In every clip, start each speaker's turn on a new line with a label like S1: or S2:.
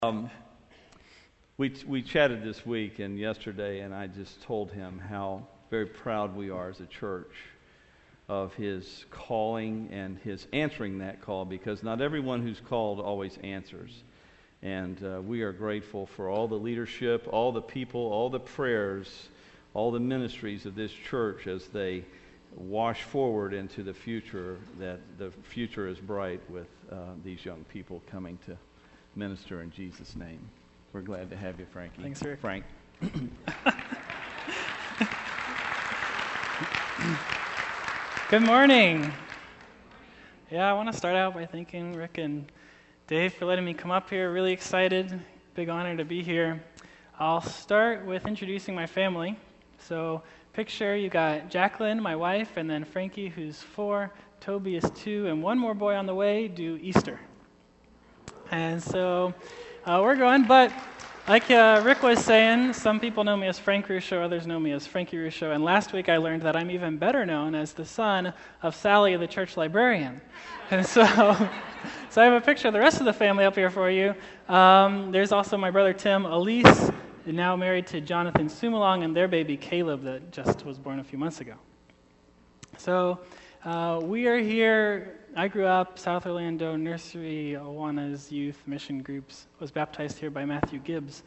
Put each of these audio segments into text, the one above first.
S1: We chatted this week and yesterday, and I just told him how very proud we are as a church of his calling and his answering that call, because not everyone who's called always answers. And we are grateful for all the leadership, all the people, all the prayers, all the ministries of this church as they wash forward into the future, that the future is bright with these young people coming to minister in Jesus' name. We're glad to have you, Frankie.
S2: Thanks, Rick.
S1: Frank.
S2: Good morning. Yeah, I want to start out by thanking Rick and Dave for letting me come up here. Really excited. Big honor to be here. I'll start with introducing my family. So picture you got Jacqueline, my wife, and then Frankie, who's 4, Toby is 2, and one more boy on the way due Easter. And so we're going, but like Rick was saying, some people know me as Frank Ruscio, others know me as Frankie Ruscio, and last week I learned that I'm even better known as the son of Sally, the church librarian. And so I have a picture of the rest of the family up here for you. There's also my brother Tim, Elise, now married to Jonathan Sumalong, and their baby Caleb that just was born a few months ago. So we are here. I grew up South Orlando Nursery, Awana's youth mission groups. Was baptized here by Matthew Gibbs.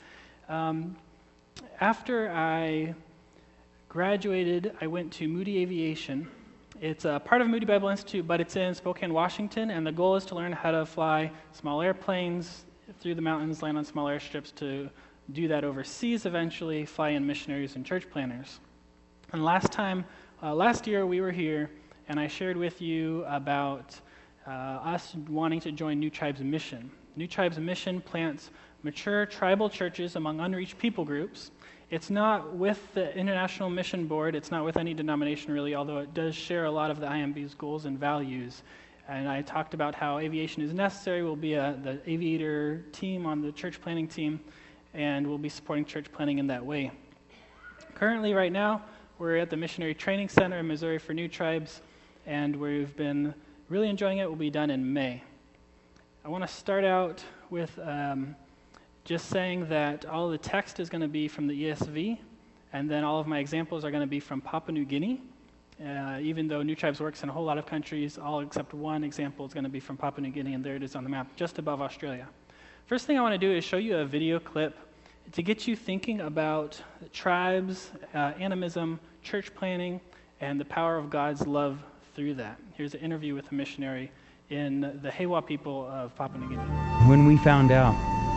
S2: After I graduated, I went to Moody Aviation. It's a part of Moody Bible Institute, but it's in Spokane, Washington, and the goal is to learn how to fly small airplanes through the mountains, land on small airstrips, to do that overseas eventually, fly in missionaries and church planners. And last year we were here, and I shared with you about us wanting to join New Tribes Mission. New Tribes Mission plants mature tribal churches among unreached people groups. It's not with the International Mission Board, it's not with any denomination really, although it does share a lot of the IMB's goals and values. And I talked about how aviation is necessary. We'll be the aviator team on the church planning team, and we'll be supporting church planning in that way. Currently, right now, we're at the Missionary Training Center in Missouri for New Tribes, and we've been really enjoying it. Will be done in May. I want to start out with just saying that all of the text is going to be from the ESV, and then all of my examples are going to be from Papua New Guinea. Even though New Tribes works in a whole lot of countries, all except one example is going to be from Papua New Guinea, and there it is on the map, just above Australia. First thing I want to do is show you a video clip to get you thinking about tribes, animism, church planning, and the power of God's love through that. Here's an interview with a missionary in the Hewa people of Papua New Guinea.
S3: When we found out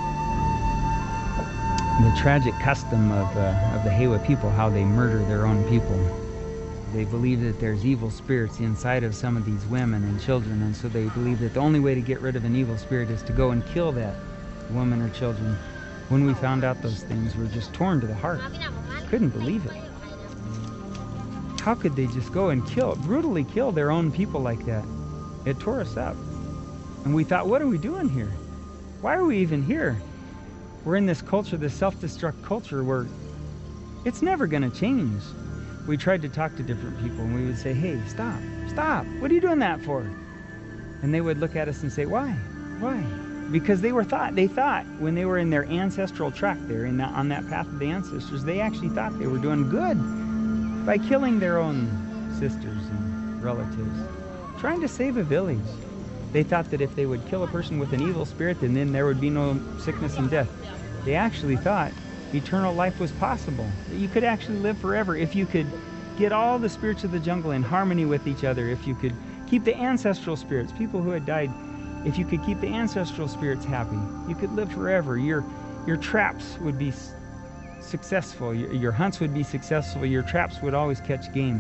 S3: the tragic custom of the Hewa people, how they murder their own people, they believe that there's evil spirits inside of some of these women and children, and so they believe that the only way to get rid of an evil spirit is to go and kill that woman or children. When we found out those things, we were just torn to the heart. Couldn't believe it. How could they just go and brutally kill their own people like that? It tore us up. And we thought, what are we doing here? Why are we even here? We're in this culture, this self-destruct culture, where it's never going to change. We tried to talk to different people, and we would say, hey, stop, what are you doing that for? And they would look at us and say, why? Because they thought when they were in their ancestral track there, on that path of the ancestors, they actually thought they were doing good by killing their own sisters and relatives, trying to save a village. They thought that if they would kill a person with an evil spirit, then there would be no sickness and death. They actually thought eternal life was possible, that you could actually live forever if you could get all the spirits of the jungle in harmony with each other, if you could keep the ancestral spirits, people who had died, if you could keep the ancestral spirits happy, you could live forever. Your traps would be successful, your hunts would be successful, your traps would always catch game.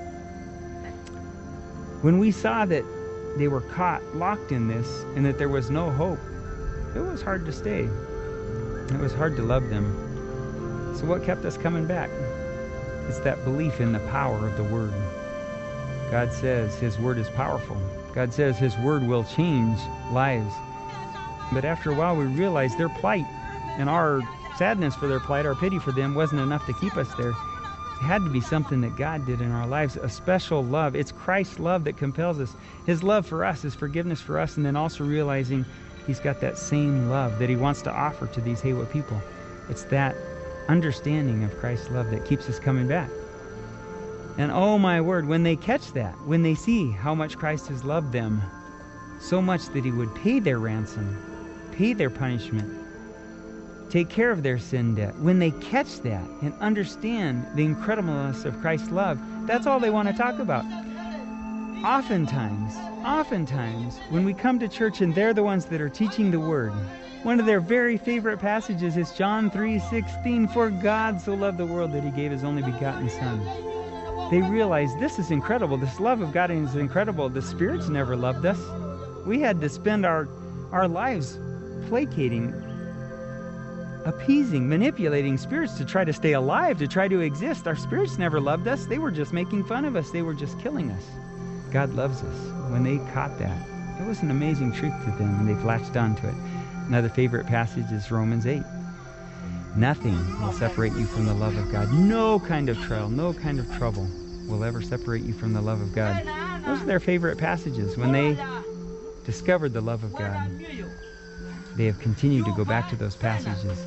S3: When we saw that they were caught, locked in this, and that there was no hope, it was hard to stay. It was hard to love them. So what kept us coming back? It's that belief in the power of the Word. God says His Word is powerful. God says His Word will change lives. But after a while we realized their plight, and our sadness for their plight, our pity for them, wasn't enough to keep us there. It had to be something that God did in our lives, a special love. It's Christ's love that compels us. His love for us, His forgiveness for us, and then also realizing He's got that same love that he wants to offer to these Hewa people. It's that understanding of Christ's love that keeps us coming back. And oh my word, when they catch that, when they see how much Christ has loved them, so much that he would pay their ransom, pay their punishment, take care of their sin debt, when they catch that and understand the incredibleness of Christ's love, that's all they want to talk about. Oftentimes, when we come to church and they're the ones that are teaching the Word, one of their very favorite passages is John 3:16, "For God so loved the world that he gave his only begotten Son." They realize this is incredible. This love of God is incredible. The spirits never loved us. We had to spend our lives placating, appeasing, manipulating spirits to try to stay alive, to try to exist. Our spirits never loved us. They were just making fun of us. They were just killing us. God loves us. When they caught that, it was an amazing truth to them, and they've latched onto it. Another favorite passage is Romans 8. Nothing will separate you from the love of God. No kind of trial, no kind of trouble will ever separate you from the love of God. Those are their favorite passages. When they discovered the love of God, they have continued to go back to those passages.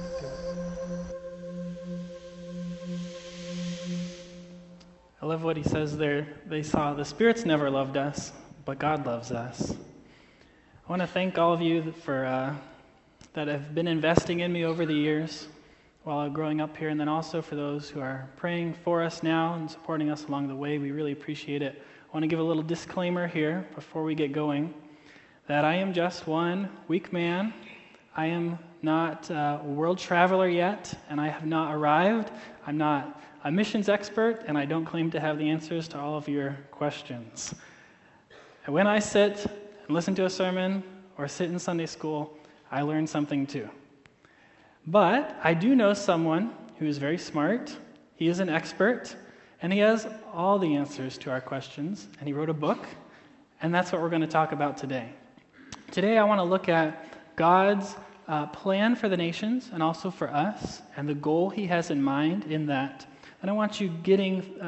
S2: I love what he says there. They saw the spirits never loved us, but God loves us. I want to thank all of you that have been investing in me over the years while growing up here, and then also for those who are praying for us now and supporting us along the way. We really appreciate it. I want to give a little disclaimer here before we get going, that I am just one weak man. I am not a world traveler yet, and I have not arrived. I'm not a missions expert, and I don't claim to have the answers to all of your questions. And when I sit and listen to a sermon or sit in Sunday school, I learn something too. But I do know someone who is very smart. He is an expert, and he has all the answers to our questions, and he wrote a book, and that's what we're going to talk about today. Today I want to look at God's plan for the nations and also for us, and the goal he has in mind in that. And I want to get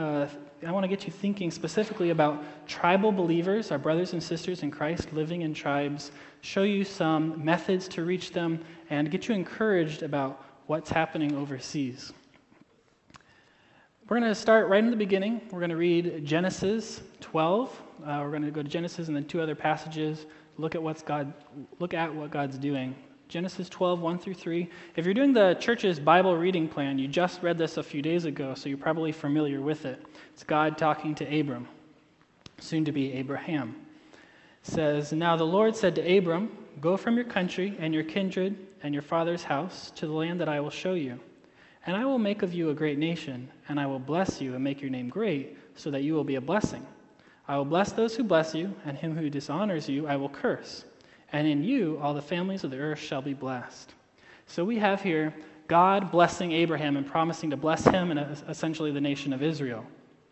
S2: you thinking specifically about tribal believers, our brothers and sisters in Christ living in tribes, show you some methods to reach them, and get you encouraged about what's happening overseas. We're going to start right in the beginning. We're going to read Genesis 12. We're going to go to Genesis and then two other passages, look at what God's doing. Genesis 12, 1 through 3. If you're doing the church's Bible reading plan, you just read this a few days ago, so you're probably familiar with it. It's God talking to Abram, soon to be Abraham. It says, "Now the Lord said to Abram, go from your country and your kindred and your father's house to the land that I will show you. And I will make of you a great nation, and I will bless you and make your name great, so that you will be a blessing. I will bless those who bless you, and him who dishonors you I will curse. And in you all the families of the earth shall be blessed." So we have here God blessing Abraham and promising to bless him and essentially the nation of Israel.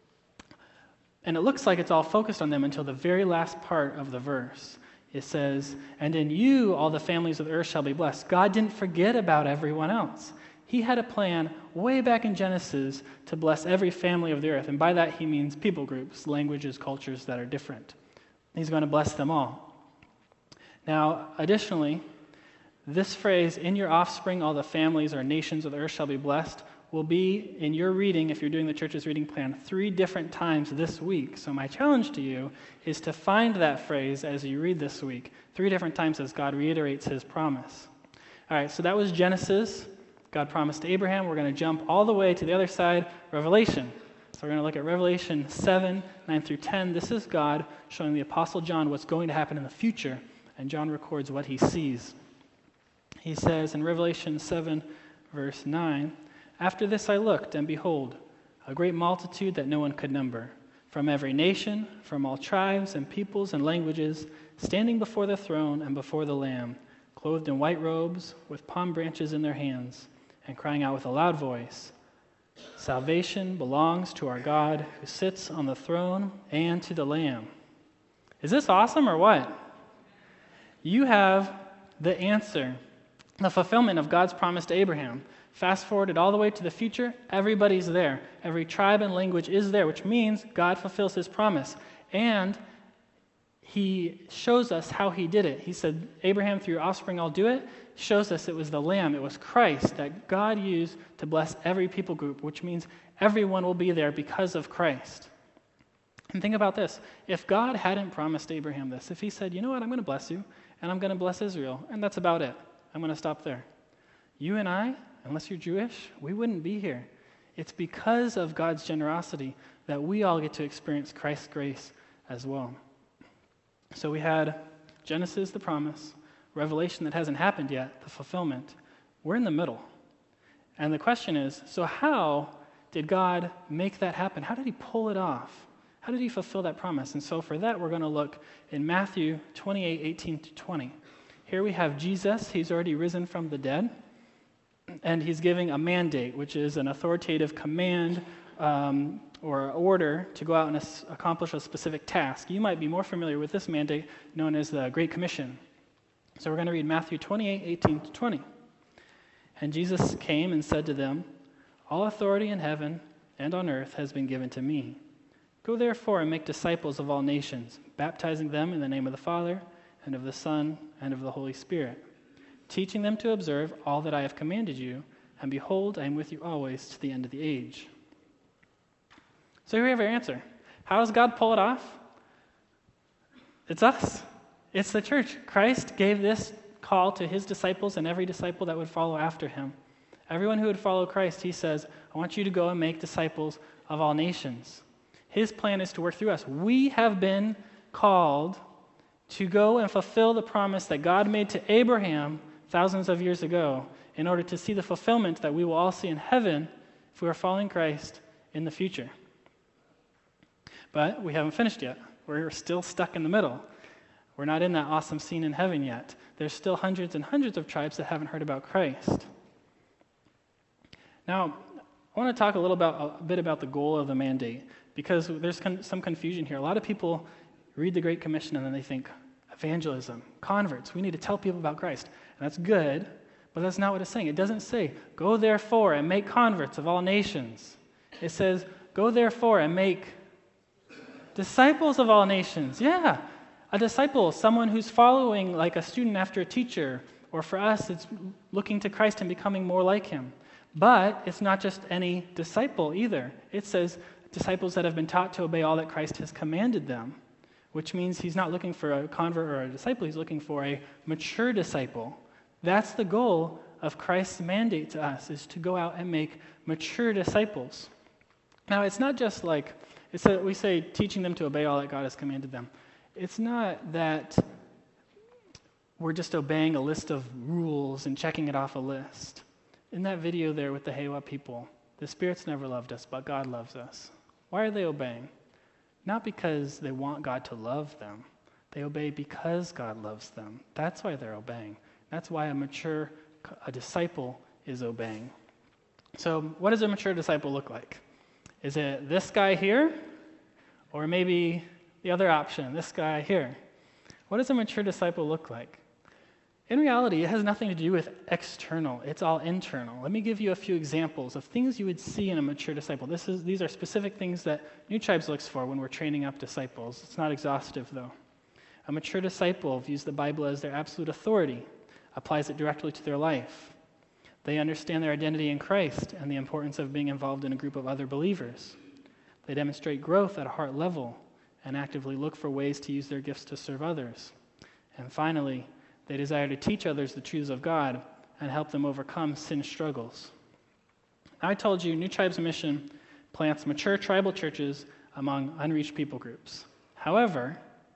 S2: And it looks like it's all focused on them until the very last part of the verse. It says, "And in you all the families of the earth shall be blessed." God didn't forget about everyone else. He had a plan way back in Genesis to bless every family of the earth. And by that he means people groups, languages, cultures that are different. He's going to bless them all. Now, additionally, this phrase, "in your offspring all the families or nations of the earth shall be blessed," will be in your reading, if you're doing the church's reading plan, 3 different times this week. So my challenge to you is to find that phrase as you read this week, 3 different times as God reiterates his promise. All right, so that was Genesis. God promised to Abraham. We're going to jump all the way to the other side, Revelation. So we're going to look at Revelation 7, 9 through 10. This is God showing the Apostle John what's going to happen in the future, and John records what he sees. He says in Revelation 7, verse 9, "After this I looked, and behold, a great multitude that no one could number, from every nation, from all tribes and peoples and languages, standing before the throne and before the Lamb, clothed in white robes, with palm branches in their hands, and crying out with a loud voice, 'Salvation belongs to our God who sits on the throne and to the Lamb.'" Is this awesome or what? You have the answer, the fulfillment of God's promise to Abraham. Fast forwarded all the way to the future, everybody's there. Every tribe and language is there, which means God fulfills his promise. And he shows us how he did it. He said, Abraham, through your offspring, I'll do it. Shows us it was the Lamb, it was Christ that God used to bless every people group, which means everyone will be there because of Christ. And think about this. If God hadn't promised Abraham this, if he said, you know what, I'm going to bless you, and I'm going to bless Israel, and that's about it. I'm going to stop there. You and I, unless you're Jewish, we wouldn't be here. It's because of God's generosity that we all get to experience Christ's grace as well. So we had Genesis, the promise, Revelation that hasn't happened yet, the fulfillment. We're in the middle. And the question is, so how did God make that happen? How did he pull it off? How did he fulfill that promise? And so for that, we're going to look in Matthew 28:18-20. Here we have Jesus. He's already risen from the dead. And he's giving a mandate, which is an authoritative command or order to go out and accomplish a specific task. You might be more familiar with this mandate known as the Great Commission. So we're going to read Matthew 28:18-20. And Jesus came and said to them, all authority in heaven and on earth has been given to me. Go therefore and make disciples of all nations, baptizing them in the name of the Father and of the Son and of the Holy Spirit, teaching them to observe all that I have commanded you, and behold, I am with you always to the end of the age. So here we have our answer. How does God pull it off? It's us. It's the church. Christ gave this call to his disciples and every disciple that would follow after him. Everyone who would follow Christ, he says, I want you to go and make disciples of all nations. His plan is to work through us. We have been called to go and fulfill the promise that God made to Abraham thousands of years ago in order to see the fulfillment that we will all see in heaven if we are following Christ in the future. But we haven't finished yet. We're still stuck in the middle. We're not in that awesome scene in heaven yet. There's still hundreds and hundreds of tribes that haven't heard about Christ. Now, I want to talk a bit about the goal of the mandate, because there's some confusion here. A lot of people read the Great Commission and then they think, evangelism, converts, we need to tell people about Christ. And that's good, but that's not what it's saying. It doesn't say, go therefore and make converts of all nations. It says, go therefore and make disciples of all nations. Yeah, a disciple, someone who's following like a student after a teacher, or for us, it's looking to Christ and becoming more like him. But it's not just any disciple either. It says disciples that have been taught to obey all that Christ has commanded them, which means he's not looking for a convert or a disciple, he's looking for a mature disciple. That's the goal of Christ's mandate to us, is to go out and make mature disciples. Now, it's not just like, we say teaching them to obey all that God has commanded them. It's not that we're just obeying a list of rules and checking it off a list. In that video there with the Hewa people, the spirits never loved us, but God loves us. Why are they obeying? Not because they want God to love them. They obey because God loves them. That's why they're obeying. That's why a disciple is obeying. So what does a mature disciple look like? Is it this guy here? Or maybe the other option, this guy here? What does a mature disciple look like? In reality, it has nothing to do with external. It's all internal. Let me give you a few examples of things you would see in a mature disciple. These are specific things that New Tribes looks for when we're training up disciples. It's not exhaustive, though. A mature disciple views the Bible as their absolute authority, applies it directly to their life. They understand their identity in Christ and the importance of being involved in a group of other believers. They demonstrate growth at a heart level and actively look for ways to use their gifts to serve others. And finally, they desire to teach others the truths of God and help them overcome sin struggles. I told you New Tribes Mission plants mature tribal churches among unreached people groups. However,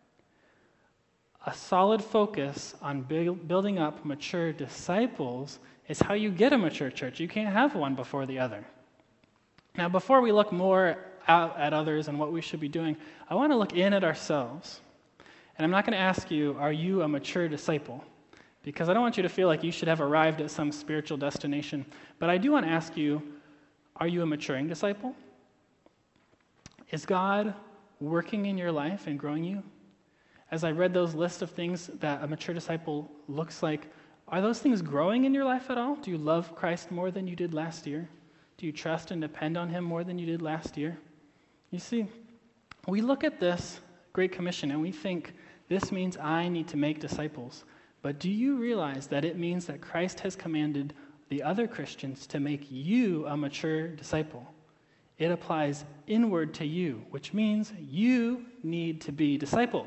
S2: a solid focus on building up mature disciples is how you get a mature church. You can't have one before the other. Now, before we look more out at others and what we should be doing, I want to look in at ourselves. And I'm not going to ask you, are you a mature disciple? Because I don't want you to feel like you should have arrived at some spiritual destination. But I do want to ask you, are you a maturing disciple? Is God working in your life and growing you? As I read those lists of things that a mature disciple looks like, are those things growing in your life at all? Do you love Christ more than you did last year? Do you trust and depend on him more than you did last year? You see, we look at this Great Commission and we think This means I need to make disciples. But do you realize that it means that Christ has commanded the other Christians to make you a mature disciple? It applies inward to you, which means you need to be discipled.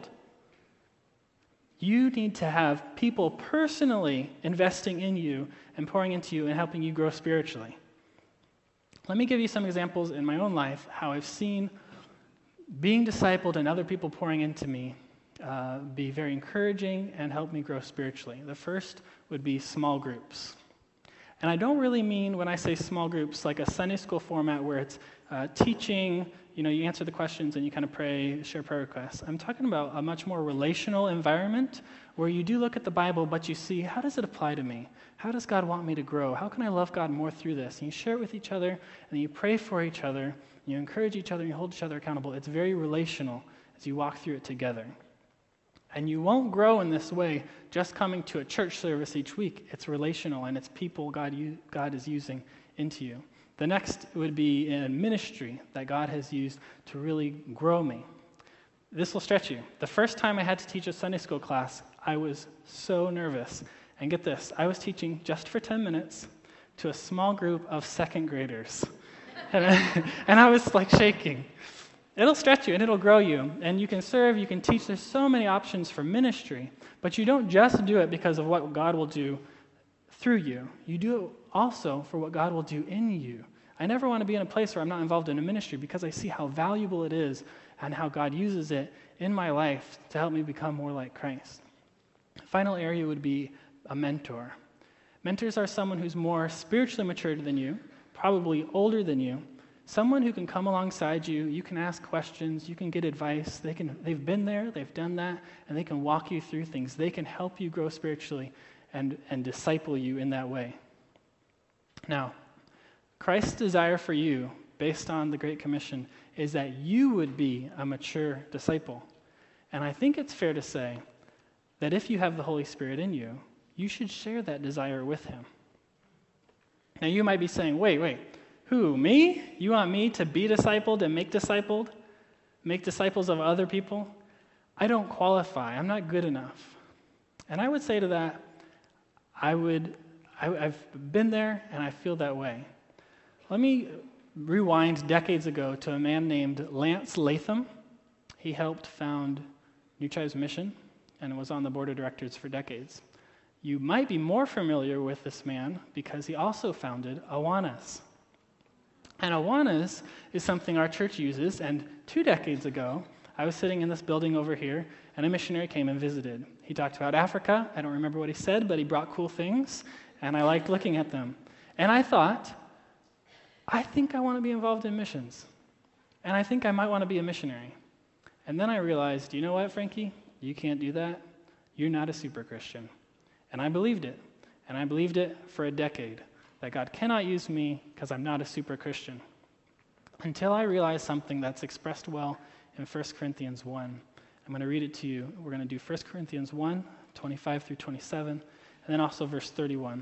S2: You need to have people personally investing in you and pouring into you and helping you grow spiritually. Let me give you some examples in my own life how I've seen being discipled and other people pouring into me be very encouraging and help me grow spiritually. The first would be small groups. And I don't really mean, when I say small groups, like a Sunday school format where it's teaching, you answer the questions and you kind of pray, share prayer requests. I'm talking about a much more relational environment where you do look at the Bible, but you see, how does it apply to me? How does God want me to grow? How can I love God more through this? And you share it with each other, and you pray for each other, you encourage each other, and you hold each other accountable. It's very relational as you walk through it together. And you won't grow in this way just coming to a church service each week. It's relational, and it's people God is using into you. The next would be in ministry that God has used to really grow me. This will stretch you. The first time I had to teach a Sunday school class, I was so nervous. And get this, I was teaching just for 10 minutes to a small group of second graders. And I was like shaking. It'll stretch you and it'll grow you. And you can serve, you can teach. There's so many options for ministry. But you don't just do it because of what God will do through you. You do it also for what God will do in you. I never want to be in a place where I'm not involved in a ministry because I see how valuable it is and how God uses it in my life to help me become more like Christ. Final area would be a mentor. Mentors are someone who's more spiritually matured than you, probably older than you, someone who can come alongside you, you can ask questions, you can get advice, they've been there, they've done that, and they can walk you through things. They can help you grow spiritually and disciple you in that way. Now, Christ's desire for you, based on the Great Commission, is that you would be a mature disciple. And I think it's fair to say that if you have the Holy Spirit in you, you should share that desire with him. Now, you might be saying, wait, who, me? You want me to be discipled and make discipled? Make disciples of other people? I don't qualify. I'm not good enough. And I would say to that, I've been there and I feel that way. Let me rewind decades ago to a man named Lance Latham. He helped found New Tribes Mission and was on the board of directors for decades. You might be more familiar with this man because he also founded Awanas. And Awanas is something our church uses, and 2 decades ago, I was sitting in this building over here, and a missionary came and visited. He talked about Africa. I don't remember what he said, but he brought cool things, and I liked looking at them. And I thought, I think I want to be involved in missions, and I think I might want to be a missionary. And then I realized, you know what, Frankie? You can't do that. You're not a super Christian. And I believed it, and I believed it for a decade, that God cannot use me because I'm not a super Christian. Until I realized something that's expressed well in 1 Corinthians 1. I'm going to read it to you. We're going to do 1 Corinthians 1, 25 through 27, and then also verse 31.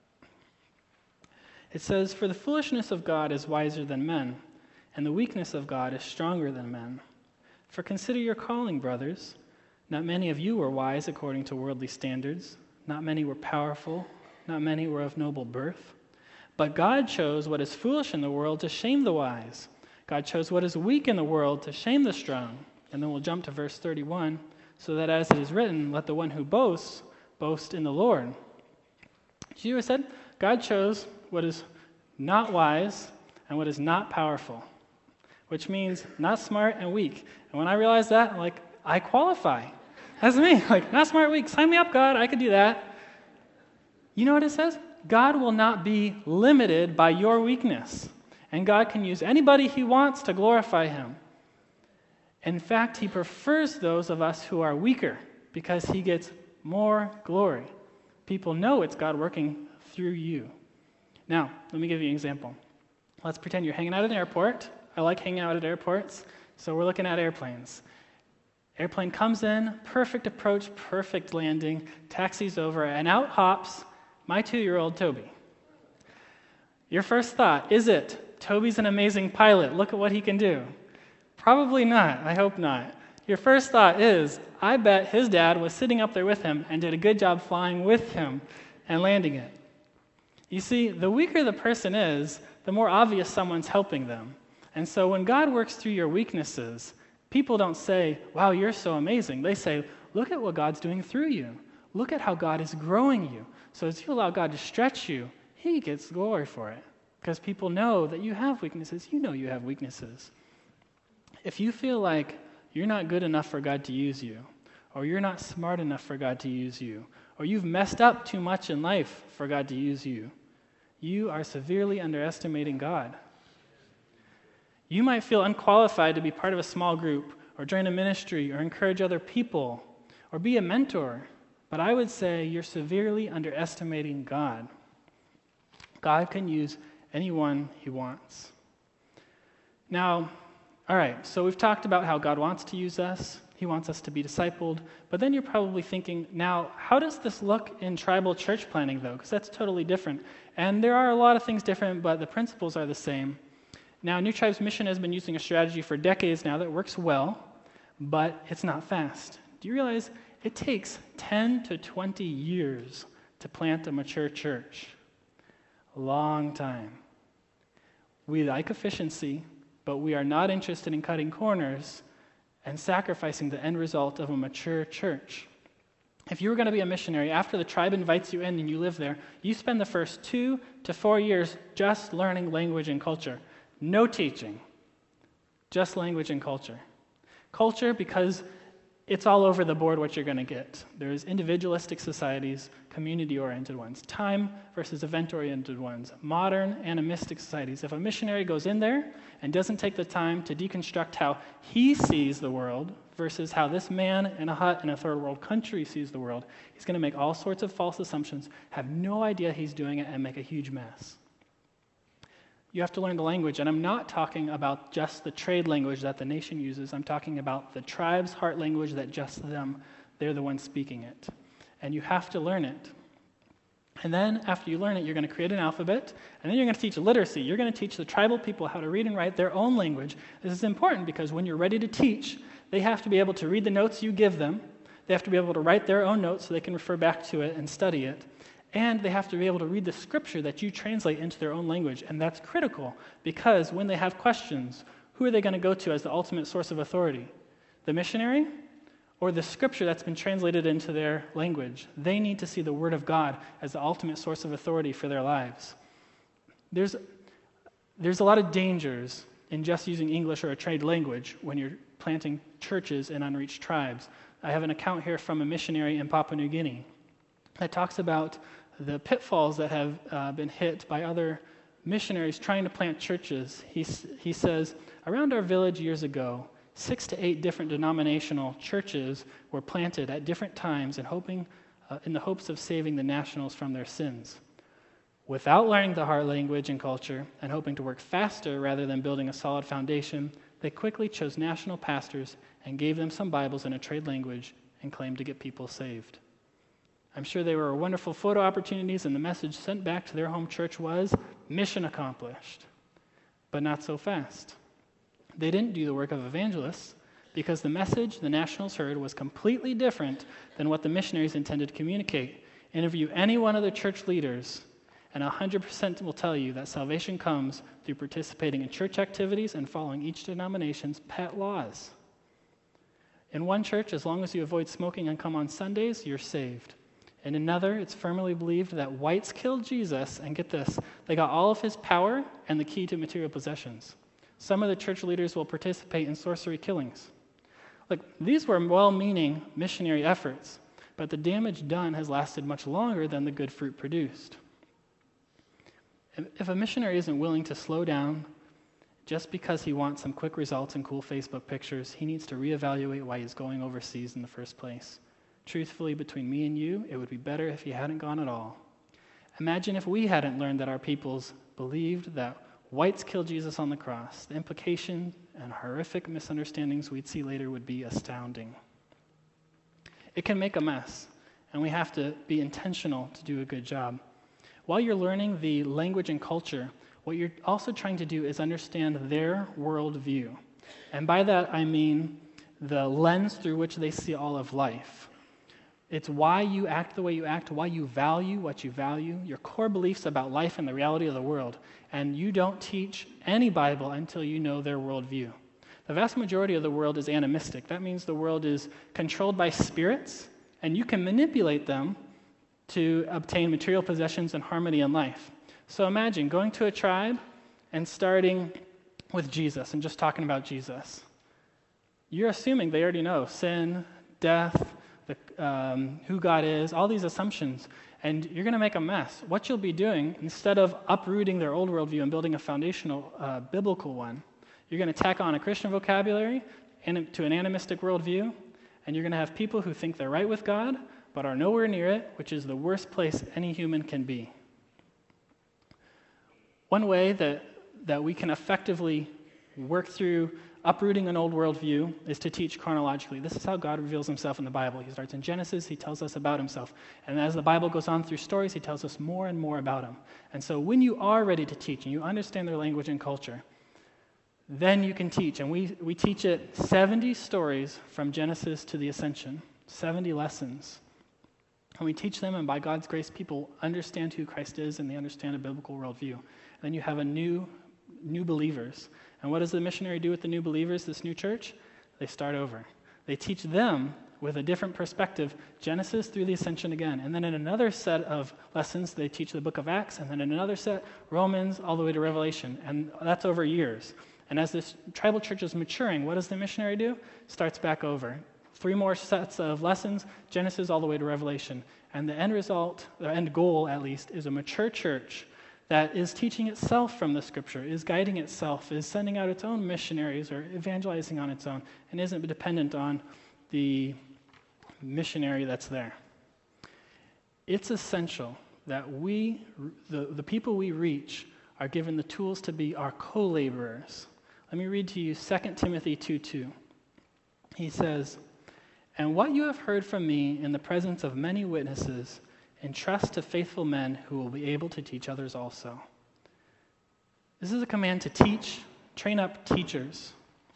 S2: It says, "For the foolishness of God is wiser than men, and the weakness of God is stronger than men. For consider your calling, brothers. Not many of you were wise according to worldly standards. Not many were powerful. Not many were of noble birth. But God chose what is foolish in the world to shame the wise. God chose what is weak in the world to shame the strong." And then we'll jump to verse 31. "So that as it is written, let the one who boasts, boast in the Lord." Did you hear what I said? God chose what is not wise and what is not powerful, which means not smart and weak. And when I realized that, I qualify. That's me. Not smart, weak. Sign me up, God. I could do that. You know what it says? God will not be limited by your weakness. And God can use anybody he wants to glorify him. In fact, he prefers those of us who are weaker because he gets more glory. People know it's God working through you. Now, let me give you an example. Let's pretend you're hanging out at an airport. I like hanging out at airports, so we're looking at airplanes. Airplane comes in, perfect approach, perfect landing, taxis over, and out hops my 2-year-old Toby. Your first thought, is it, Toby's an amazing pilot, look at what he can do? Probably not, I hope not. your first thought is, I bet his dad was sitting up there with him and did a good job flying with him and landing it. You see, the weaker the person is, the more obvious someone's helping them. And so when God works through your weaknesses, people don't say, wow, you're so amazing. They say, look at what God's doing through you. Look at how God is growing you. So as you allow God to stretch you, he gets glory for it. Because people know that you have weaknesses. You know you have weaknesses. If you feel like you're not good enough for God to use you, or you're not smart enough for God to use you, or you've messed up too much in life for God to use you, you are severely underestimating God. You might feel unqualified to be part of a small group, or join a ministry, or encourage other people, or be a mentor, but I would say you're severely underestimating God. God can use anyone he wants. Now, all right, so we've talked about how God wants to use us. He wants us to be discipled. But then you're probably thinking, now, how does this look in tribal church planting, though? Because that's totally different. And there are a lot of things different, but the principles are the same. Now, New Tribes Mission has been using a strategy for decades now that works well, but it's not fast. Do you realize it takes 10 to 20 years to plant a mature church? A long time. We like efficiency, but we are not interested in cutting corners and sacrificing the end result of a mature church. If you were going to be a missionary, after the tribe invites you in and you live there, you spend the first 2 to 4 years just learning language and culture. No teaching, just language and culture. Culture because it's all over the board what you're going to get. There's individualistic societies, community-oriented ones, time versus event-oriented ones, modern animistic societies. If a missionary goes in there and doesn't take the time to deconstruct how he sees the world versus how this man in a hut in a third world country sees the world, he's going to make all sorts of false assumptions, have no idea he's doing it, and make a huge mess. You have to learn the language, and I'm not talking about just the trade language that the nation uses. I'm talking about the tribe's heart language that just them, they're the ones speaking it. And you have to learn it. And then after you learn it, you're going to create an alphabet, and then you're going to teach literacy. You're going to teach the tribal people how to read and write their own language. This is important because when you're ready to teach, they have to be able to read the notes you give them. They have to be able to write their own notes so they can refer back to it and study it. And they have to be able to read the scripture that you translate into their own language. And that's critical because when they have questions, who are they going to go to as the ultimate source of authority? The missionary or the scripture that's been translated into their language? They need to see the Word of God as the ultimate source of authority for their lives. There's a lot of dangers in just using English or a trade language when you're planting churches in unreached tribes. I have an account here from a missionary in Papua New Guinea that talks about the pitfalls that have been hit by other missionaries trying to plant churches. He says, around our village years ago, 6 to 8 different denominational churches were planted at different times in the hopes of saving the nationals from their sins. Without learning the heart language and culture and hoping to work faster rather than building a solid foundation, they quickly chose national pastors and gave them some Bibles in a trade language and claimed to get people saved. I'm sure they were wonderful photo opportunities, and the message sent back to their home church was, mission accomplished. But not so fast. They didn't do the work of evangelists because the message the nationals heard was completely different than what the missionaries intended to communicate. Interview any one of the church leaders, and 100% will tell you that salvation comes through participating in church activities and following each denomination's pet laws. In one church, as long as you avoid smoking and come on Sundays, you're saved. In another, it's firmly believed that whites killed Jesus, and get this, they got all of his power and the key to material possessions. Some of the church leaders will participate in sorcery killings. Look, these were well-meaning missionary efforts, but the damage done has lasted much longer than the good fruit produced. If a missionary isn't willing to slow down just because he wants some quick results and cool Facebook pictures, he needs to reevaluate why he's going overseas in the first place. Truthfully, between me and you, it would be better if he hadn't gone at all. Imagine if we hadn't learned that our peoples believed that whites killed Jesus on the cross. The implication and horrific misunderstandings we'd see later would be astounding. It can make a mess, and we have to be intentional to do a good job. While you're learning the language and culture, what you're also trying to do is understand their worldview. And by that, I mean the lens through which they see all of life. It's why you act the way you act, why you value what you value, your core beliefs about life and the reality of the world. And you don't teach any Bible until you know their worldview. The vast majority of the world is animistic. That means the world is controlled by spirits, and you can manipulate them to obtain material possessions and harmony in life. So imagine going to a tribe and starting with Jesus and just talking about Jesus. You're assuming they already know sin, death, who God is, all these assumptions, and you're going to make a mess. What you'll be doing, instead of uprooting their old worldview and building a foundational biblical one, you're going to tack on a Christian vocabulary to an animistic worldview, and you're going to have people who think they're right with God, but are nowhere near it, which is the worst place any human can be. One way that we can effectively work through uprooting an old worldview is to teach chronologically. This is how God reveals himself in the Bible. He starts in Genesis, he tells us about himself. And as the Bible goes on through stories, he tells us more and more about him. And so when you are ready to teach and you understand their language and culture, then you can teach. And we teach it 70 stories from Genesis to the Ascension, 70 lessons. And we teach them, and by God's grace, people understand who Christ is and they understand a biblical worldview. And then you have a new believers. And what does the missionary do with the new believers, this new church? They start over. They teach them with a different perspective, Genesis through the Ascension again. And then in another set of lessons, they teach the book of Acts, and then in another set, Romans, all the way to Revelation. And that's over years. And as this tribal church is maturing, what does the missionary do? Starts back over. 3 more sets of lessons, Genesis all the way to Revelation. And the end result, the end goal at least, is a mature church that is teaching itself from the Scripture, is guiding itself, is sending out its own missionaries or evangelizing on its own, and isn't dependent on the missionary that's there. It's essential that the people we reach, are given the tools to be our co-laborers. Let me read to you 2 Timothy 2:2. He says, "And what you have heard from me in the presence of many witnesses, entrust to faithful men who will be able to teach others also." This is a command to teach, train up teachers.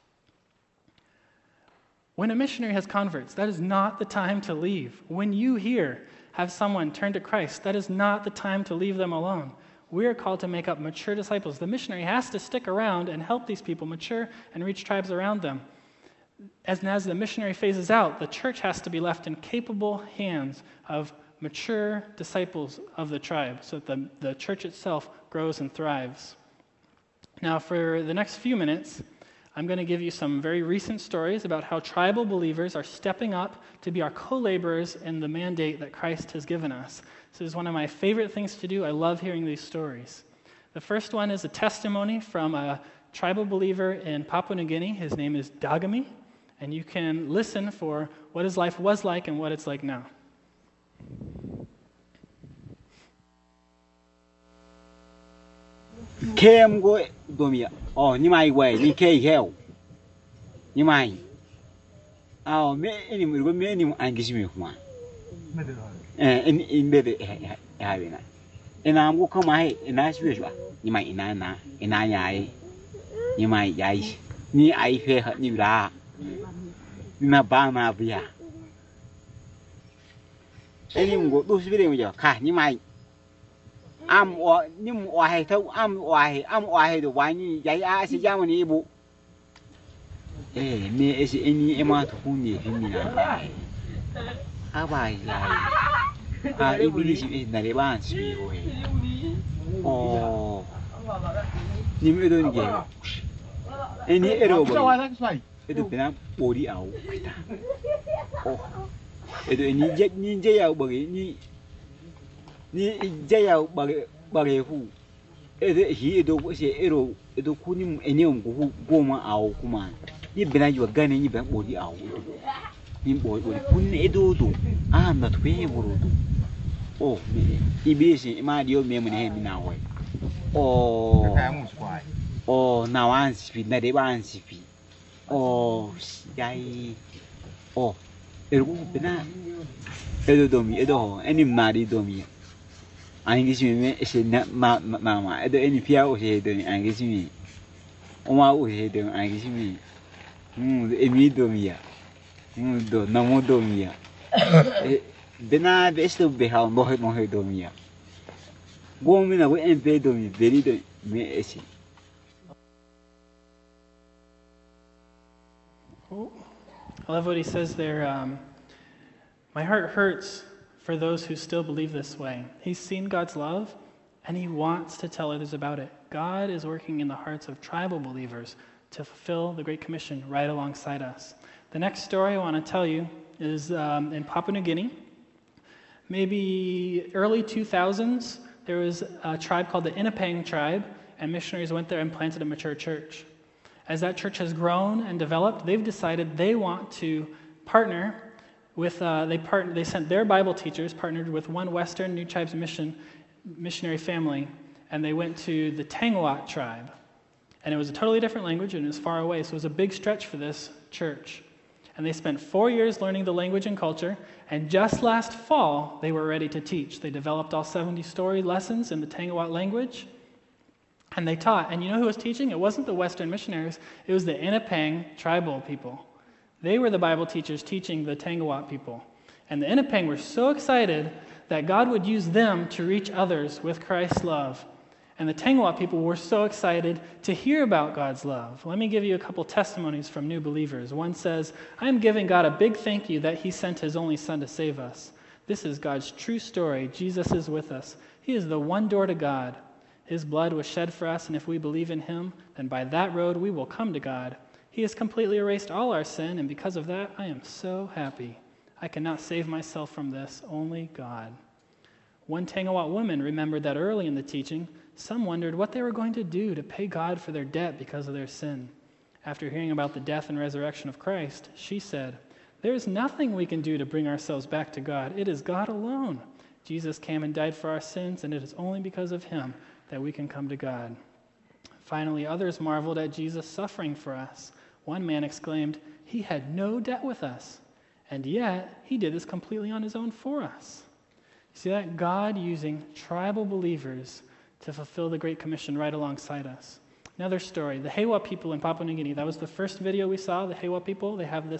S2: When a missionary has converts, that is not the time to leave. When you here have someone turn to Christ, that is not the time to leave them alone. We are called to make up mature disciples. The missionary has to stick around and help these people mature and reach tribes around them. As the missionary phases out, the church has to be left in capable hands of mature disciples of the tribe so that the church itself grows and thrives. Now, for the next few minutes, I'm going to give you some very recent stories about how tribal believers are stepping up to be our co-laborers in the mandate that Christ has given us. This is one of my favorite things to do. I love hearing these stories. The first one is a testimony from a tribal believer in Papua New Guinea. His name is Dagami, and you can listen for what his life was like and what it's like now.
S4: Kem go domia. Oh, ni mai way ni ke hell. Ni mai. Oh, me any me any angishimi kuma. In bed having. And I'm go come I in as usual. Ni mai ina yai. Ni mai yai. Ni ai fe ni ra. Na ba ma bia. Any go do video with your car, ni mai. Am or nim or I tell am or the wine yai si Germany bu. Me is any amount of honey in me. Abai lai. English is not advanced. Oh. Nim don't get. Any error. Itu pernah body out kita. Oh. Itu ni jaya bagi ni jaya bagi hu. Itu si error itu kunim enium goma out kuma. Ni pernah juga gani ni pernah body out. Ni body kun itu tu. Na tu pernah buru tu. Oh, ibis ni dia memang mina hoy. Oh, nawan sipi, nadeban sipi. Oh, yai. Oh, ergu pernah. Edo domi, any mari domi. Angisi me mama. Edo any pia usi domi angisi me. Oma usi domi angisi me. Emi domi ya. Do namo do mia. Bena besto behal mohe do mia. Gomina we empe do mi very do me esi.
S2: I love what he says there. My heart hurts for those who still believe this way. He's seen God's love, and he wants to tell others about it. God is working in the hearts of tribal believers to fulfill the Great Commission right alongside us. The next story I want to tell you is in Papua New Guinea. Maybe early 2000s, there was a tribe called the Inapang tribe, and missionaries went there and planted a mature church. As that church has grown and developed, they've decided they want to partner with, they sent their Bible teachers, partnered with one Western New Tribes missionary family, and they went to the Tangawat tribe. And it was a totally different language, and it was far away, so it was a big stretch for this church. And they spent 4 years learning the language and culture, and just last fall, they were ready to teach. They developed all 70 story lessons in the Tangawat language, and they taught. And you know who was teaching? It wasn't the Western missionaries. It was the Inapang tribal people. They were the Bible teachers teaching the Tangawat people. And the Inapang were so excited that God would use them to reach others with Christ's love. And the Tangawat people were so excited to hear about God's love. Let me give you a couple testimonies from new believers. One says, I'm giving God a big thank you that he sent his only son to save us. This is God's true story. Jesus is with us. He is the one door to God. His blood was shed for us, and if we believe in him, then by that road we will come to God. He has completely erased all our sin, and because of that, I am so happy. I cannot save myself from this, only God. One Tangawat woman remembered that early in the teaching, some wondered what they were going to do to pay God for their debt because of their sin. After hearing about the death and resurrection of Christ, she said, there is nothing we can do to bring ourselves back to God. It is God alone. Jesus came and died for our sins, and it is only because of him that we can come to God. Finally, others marveled at Jesus suffering for us. One man exclaimed, he had no debt with us, and yet he did this completely on his own for us. You see that? God using tribal believers to fulfill the Great Commission right alongside us. Another story, the Hewa people in Papua New Guinea. That was the first video we saw, the Hewa people. They have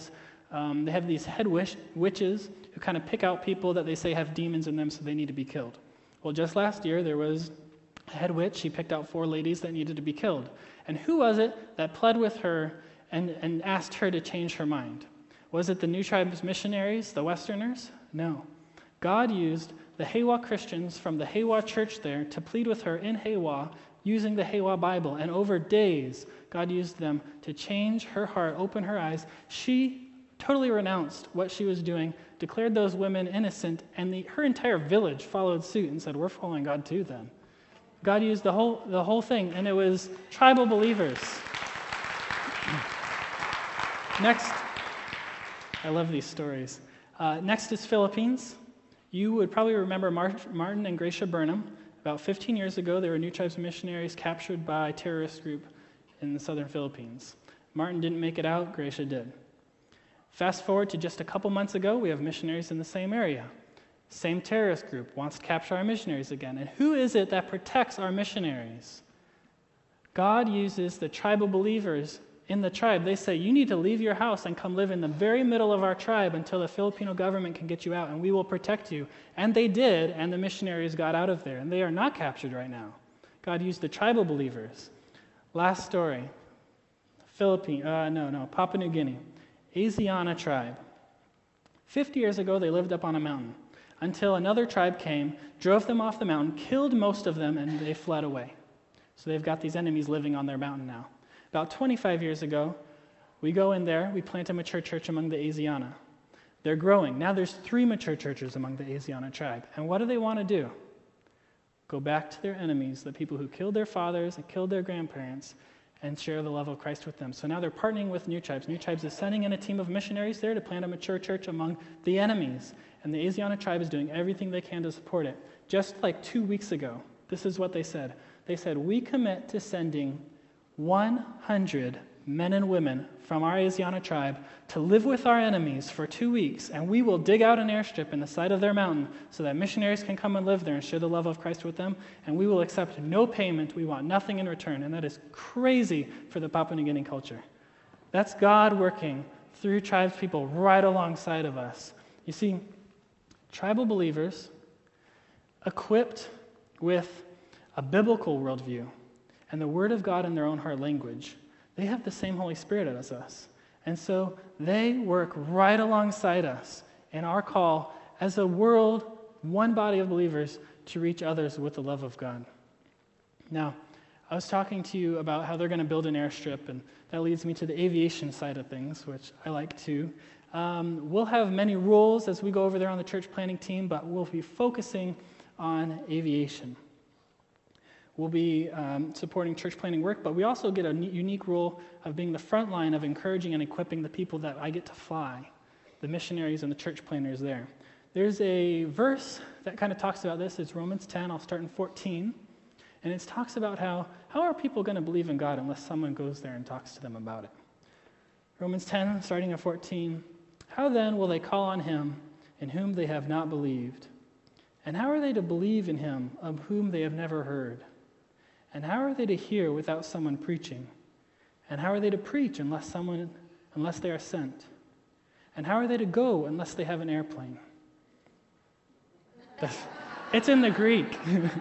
S2: these head witches who kind of pick out people that they say have demons in them, so they need to be killed. Well, just last year, there was a head witch. She picked out 4 ladies that needed to be killed. And who was it that pled with her and asked her to change her mind? Was it the New Tribes missionaries, the Westerners? No. God used the Hewa Christians from the Hewa church there to plead with her in Hewa using the Hewa Bible. And over days, God used them to change her heart, open her eyes. She totally renounced what she was doing, declared those women innocent, and her entire village followed suit and said, we're following God too then. God used the whole thing, and it was tribal believers. Next, I love these stories. Next is Philippines. You would probably remember Martin and Gracia Burnham. About 15 years ago, they were New Tribes missionaries captured by a terrorist group in the southern Philippines. Martin didn't make it out, Gracia did. Fast forward to just a couple months ago, we have missionaries in the same area. Same terrorist group wants to capture our missionaries again. And who is it that protects our missionaries? God uses the tribal believers in the tribe. They say, you need to leave your house and come live in the very middle of our tribe until the Filipino government can get you out, and we will protect you. And they did, and the missionaries got out of there, and they are not captured right now. God used the tribal believers. Last story. Papua New Guinea. Asiana tribe. 50 years ago, they lived up on a mountain until another tribe came, drove them off the mountain, killed most of them, and they fled away. So they've got these enemies living on their mountain now. About 25 years ago, we go in there, we plant a mature church among the Asiana. They're growing. Now there's 3 mature churches among the Asiana tribe. And what do they want to do? Go back to their enemies, the people who killed their fathers and killed their grandparents, and share the love of Christ with them. So now they're partnering with New Tribes. New Tribes is sending in a team of missionaries there to plant a mature church among the enemies. And the Asiana tribe is doing everything they can to support it. Just like 2 weeks ago, this is what they said. They said, we commit to sending 100 men and women from our Asiana tribe to live with our enemies for 2 weeks, and we will dig out an airstrip in the side of their mountain so that missionaries can come and live there and share the love of Christ with them, and we will accept no payment. We want nothing in return. And that is crazy for the Papua New Guinea culture. That's God working through tribes people right alongside of us. You see, tribal believers equipped with a biblical worldview and the Word of God in their own heart language, they have the same Holy Spirit as us. And so they work right alongside us in our call as a world, one body of believers, to reach others with the love of God. Now, I was talking to you about how they're going to build an airstrip, and that leads me to the aviation side of things, which I like too. We'll have many rules as we go over there on the church planning team, but we'll be focusing on aviation. We'll be supporting church planning work, but we also get a unique role of being the front line of encouraging and equipping the people that I get to fly, the missionaries and the church planners there. There's a verse that kind of talks about this. It's Romans 10. I'll start in 14. And it talks about how are people going to believe in God unless someone goes there and talks to them about it. Romans 10, starting at 14. How then will they call on him in whom they have not believed? And how are they to believe in him of whom they have never heard? And how are they to hear without someone preaching? And how are they to preach unless they are sent? And how are they to go unless they have an airplane? It's in the Greek.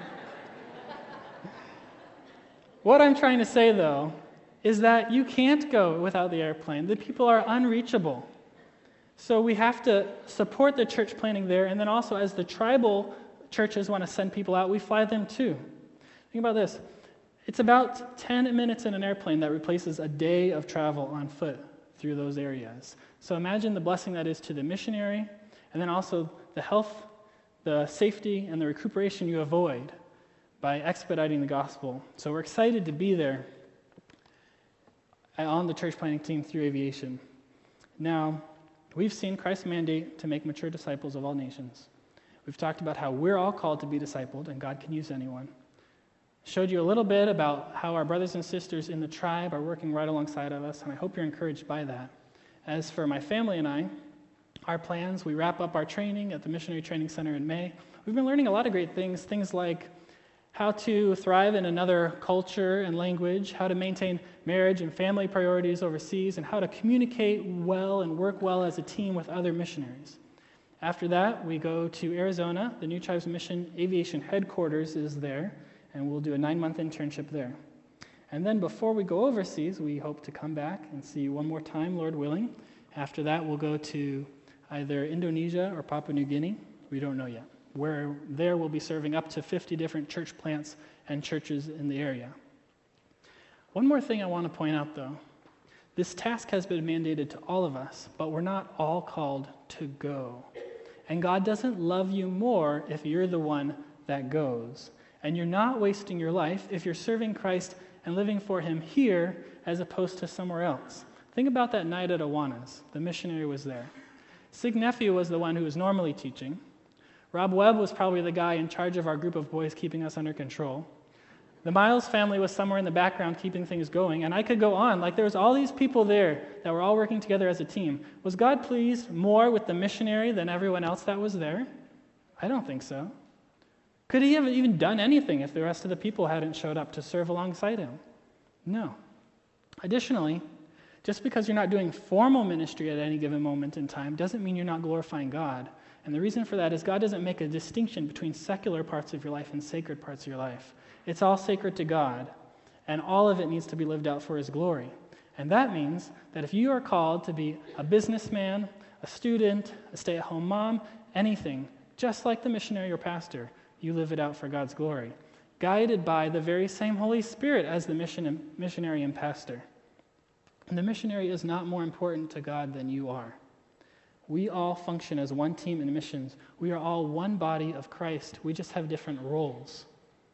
S2: What I'm trying to say, though, is that you can't go without the airplane. The people are unreachable. So we have to support the church planning there, and then also as the tribal churches want to send people out, we fly them too. Think about this. It's about 10 minutes in an airplane that replaces a day of travel on foot through those areas. So imagine the blessing that is to the missionary, and then also the health, the safety, and the recuperation you avoid by expediting the gospel. So we're excited to be there on the church planning team through aviation. Now, we've seen Christ's mandate to make mature disciples of all nations. We've talked about how we're all called to be discipled, and God can use anyone. Showed you a little bit about how our brothers and sisters in the tribe are working right alongside of us, and I hope you're encouraged by that. As for my family and I, our plans, we wrap up our training at the Missionary Training Center in May. We've been learning a lot of great things like how to thrive in another culture and language, how to maintain marriage and family priorities overseas, and how to communicate well and work well as a team with other missionaries. After that, we go to Arizona. The New Tribes Mission Aviation Headquarters is there, and we'll do a 9-month internship there. And then before we go overseas, we hope to come back and see you one more time, Lord willing. After that, we'll go to either Indonesia or Papua New Guinea. We don't know yet. Where there we'll be serving up to 50 different church plants and churches in the area. One more thing I want to point out, though. This task has been mandated to all of us, but we're not all called to go. And God doesn't love you more if you're the one that goes. And you're not wasting your life if you're serving Christ and living for him here as opposed to somewhere else. Think about that night at Awanas. The missionary was there. Sig Nephew was the one who was normally teaching. Rob Webb was probably the guy in charge of our group of boys keeping us under control. The Miles family was somewhere in the background keeping things going, and I could go on. Like there was all these people there that were all working together as a team. Was God pleased more with the missionary than everyone else that was there? I don't think so. Could he have even done anything if the rest of the people hadn't showed up to serve alongside him? No. Additionally, just because you're not doing formal ministry at any given moment in time doesn't mean you're not glorifying God. And the reason for that is God doesn't make a distinction between secular parts of your life and sacred parts of your life. It's all sacred to God, and all of it needs to be lived out for his glory. And that means that if you are called to be a businessman, a student, a stay-at-home mom, anything, just like the missionary or pastor, you live it out for God's glory, guided by the very same Holy Spirit as the missionary and pastor. And the missionary is not more important to God than you are. We all function as one team in missions. We are all one body of Christ. We just have different roles.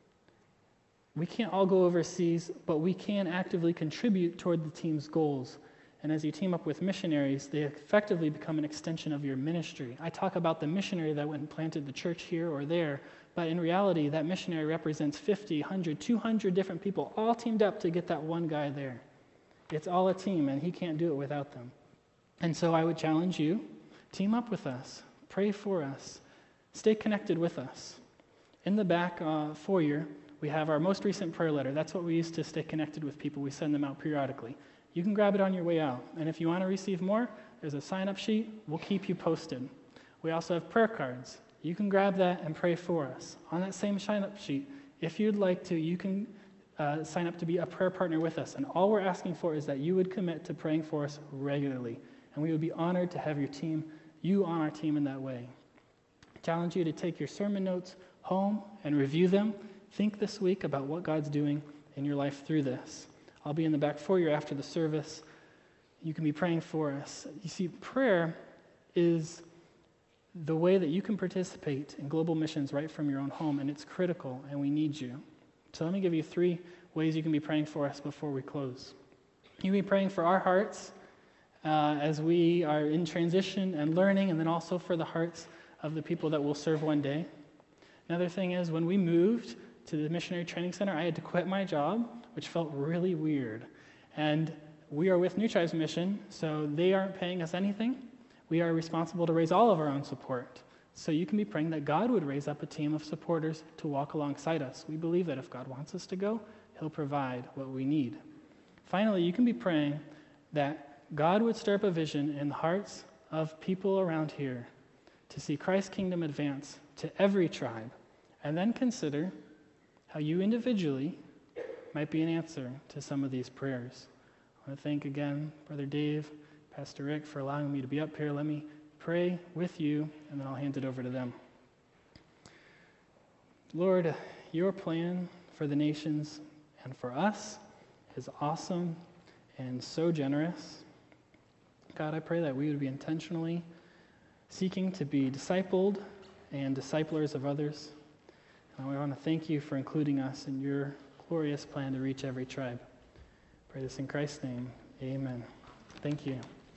S2: We can't all go overseas, but we can actively contribute toward the team's goals. And as you team up with missionaries, they effectively become an extension of your ministry. I talk about the missionary that went and planted the church here or there, but in reality, that missionary represents 50, 100, 200 different people, all teamed up to get that one guy there. It's all a team, and he can't do it without them. And so I would challenge you, team up with us, pray for us, stay connected with us. In the back foyer, we have our most recent prayer letter. That's what we use to stay connected with people. We send them out periodically. You can grab it on your way out. And if you want to receive more, there's a sign-up sheet. We'll keep you posted. We also have prayer cards. You can grab that and pray for us. On that same sign-up sheet, if you'd like to, you can sign up to be a prayer partner with us. And all we're asking for is that you would commit to praying for us regularly. And we would be honored to have you on our team in that way. I challenge you to take your sermon notes home and review them. Think this week about what God's doing in your life through this. I'll be in the back foyer after the service. You can be praying for us. You see, prayer is the way that you can participate in global missions right from your own home, and it's critical, and we need you. So let me give you 3 ways you can be praying for us before we close. You can be praying for our hearts as we are in transition and learning, and then also for the hearts of the people that will serve one day. Another thing is, when we moved to the Missionary Training Center, I had to quit my job, which felt really weird. And we are with New Tribes Mission, so they aren't paying us anything. We are responsible to raise all of our own support. So you can be praying that God would raise up a team of supporters to walk alongside us. We believe that if God wants us to go, He'll provide what we need. Finally, you can be praying that God would stir up a vision in the hearts of people around here to see Christ's kingdom advance to every tribe, and then consider how you individually might be an answer to some of these prayers. I want to thank again Brother Dave, Pastor Rick, for allowing me to be up here. Let me pray with you, and then I'll hand it over to them. Lord, your plan for the nations and for us is awesome and so generous. God, I pray that we would be intentionally seeking to be discipled and disciplers of others. And I want to thank you for including us in your glorious plan to reach every tribe. I pray this in Christ's name. Amen. Thank you.